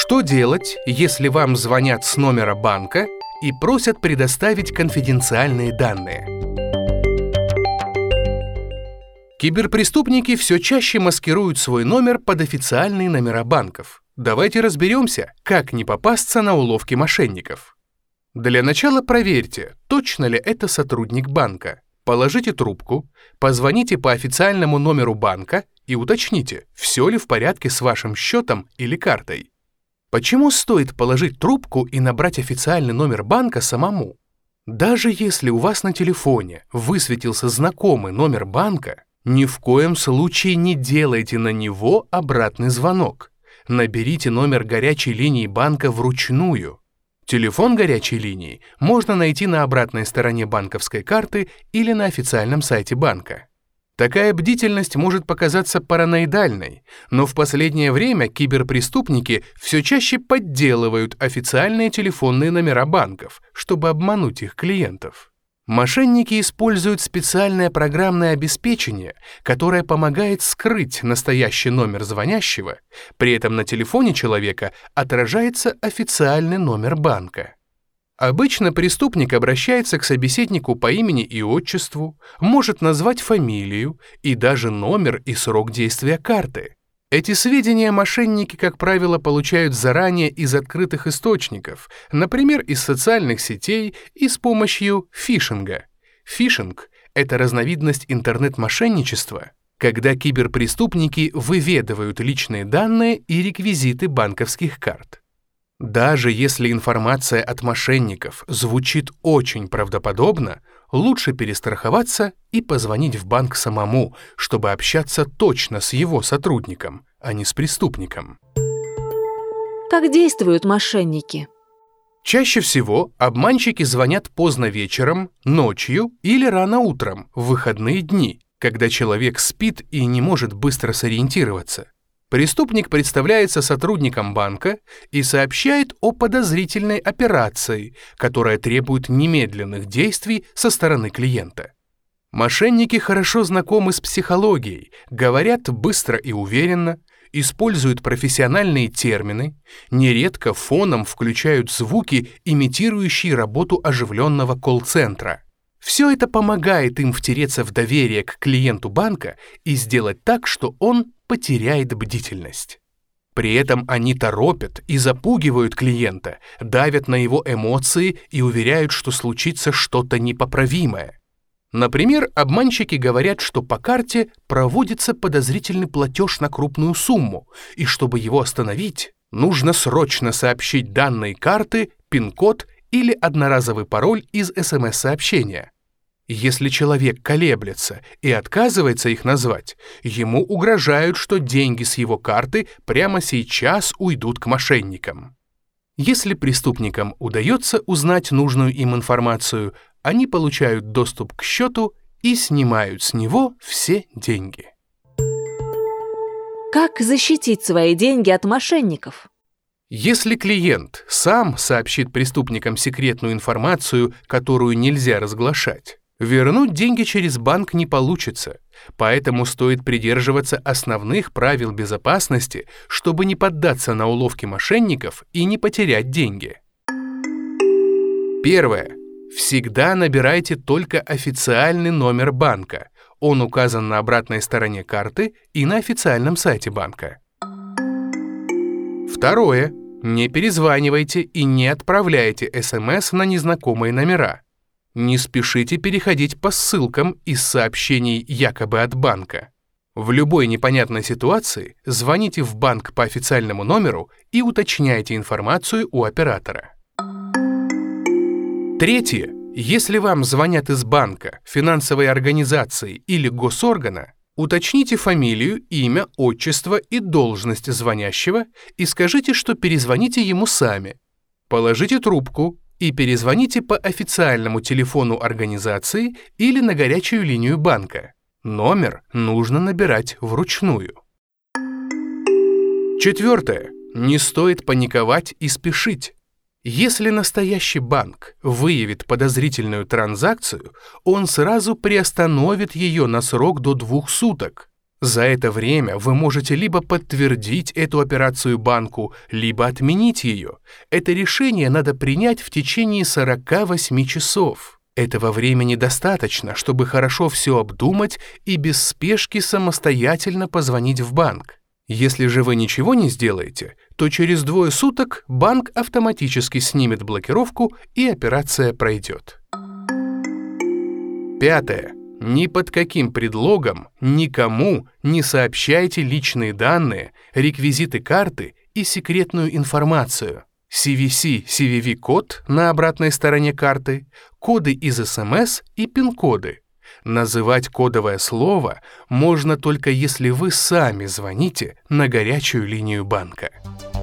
Что делать, если вам звонят с номера банка и просят предоставить конфиденциальные данные? Киберпреступники все чаще маскируют свой номер под официальные номера банков. Давайте разберемся, как не попасться на уловки мошенников. Для начала проверьте, точно ли это сотрудник банка. Положите трубку, позвоните по официальному номеру банка и уточните, все ли в порядке с вашим счетом или картой. Почему стоит положить трубку и набрать официальный номер банка самому? Даже если у вас на телефоне высветился знакомый номер банка, ни в коем случае не делайте на него обратный звонок. Наберите номер горячей линии банка вручную. Телефон горячей линии можно найти на обратной стороне банковской карты или на официальном сайте банка. Такая бдительность может показаться параноидальной, но в последнее время киберпреступники все чаще подделывают официальные телефонные номера банков, чтобы обмануть их клиентов. Мошенники используют специальное программное обеспечение, которое помогает скрыть настоящий номер звонящего, при этом на телефоне человека отражается официальный номер банка. Обычно преступник обращается к собеседнику по имени и отчеству, может назвать фамилию и даже номер и срок действия карты. Эти сведения мошенники, как правило, получают заранее из открытых источников, например, из социальных сетей и с помощью фишинга. Фишинг – это разновидность интернет-мошенничества, когда киберпреступники выведывают личные данные и реквизиты банковских карт. Даже если информация от мошенников звучит очень правдоподобно, лучше перестраховаться и позвонить в банк самому, чтобы общаться точно с его сотрудником, а не с преступником. Как действуют мошенники? Чаще всего обманщики звонят поздно вечером, ночью или рано утром, в выходные дни, когда человек спит и не может быстро сориентироваться. Преступник представляется сотрудником банка и сообщает о подозрительной операции, которая требует немедленных действий со стороны клиента. Мошенники хорошо знакомы с психологией, говорят быстро и уверенно, используют профессиональные термины, нередко фоном включают звуки, имитирующие работу оживленного колл-центра. Все это помогает им втереться в доверие к клиенту банка и сделать так, что он потеряет бдительность. При этом они торопят и запугивают клиента, давят на его эмоции и уверяют, что случится что-то непоправимое. Например, обманщики говорят, что по карте проводится подозрительный платеж на крупную сумму, и чтобы его остановить, нужно срочно сообщить данные карты, пин-код или одноразовый пароль из СМС-сообщения. Если человек колеблется и отказывается их назвать, ему угрожают, что деньги с его карты прямо сейчас уйдут к мошенникам. Если преступникам удается узнать нужную им информацию, они получают доступ к счету и снимают с него все деньги. Как защитить свои деньги от мошенников? Если клиент сам сообщит преступникам секретную информацию, которую нельзя разглашать, вернуть деньги через банк не получится, поэтому стоит придерживаться основных правил безопасности, чтобы не поддаться на уловки мошенников и не потерять деньги. Первое. Всегда набирайте только официальный номер банка. Он указан на обратной стороне карты и на официальном сайте банка. Второе. Не перезванивайте и не отправляйте СМС на незнакомые номера. Не спешите переходить по ссылкам из сообщений якобы от банка. В любой непонятной ситуации звоните в банк по официальному номеру и уточняйте информацию у оператора. Третье. Если вам звонят из банка, финансовой организации или госоргана, уточните фамилию, имя, отчество и должность звонящего и скажите, что перезвоните ему сами. Положите трубку и перезвоните по официальному телефону организации или на горячую линию банка. Номер нужно набирать вручную. Четвертое. Не стоит паниковать и спешить. Если настоящий банк выявит подозрительную транзакцию, он сразу приостановит ее на срок до 2 суток. За это время вы можете либо подтвердить эту операцию банку, либо отменить ее. Это решение надо принять в течение 48 часов. Этого времени достаточно, чтобы хорошо все обдумать и без спешки самостоятельно позвонить в банк. Если же вы ничего не сделаете, то через 2 суток банк автоматически снимет блокировку и операция пройдет. 5. Ни под каким предлогом никому не сообщайте личные данные, реквизиты карты и секретную информацию. CVC-CVV-код на обратной стороне карты, коды из СМС и пин-коды. Называть кодовое слово можно только если вы сами звоните на горячую линию банка.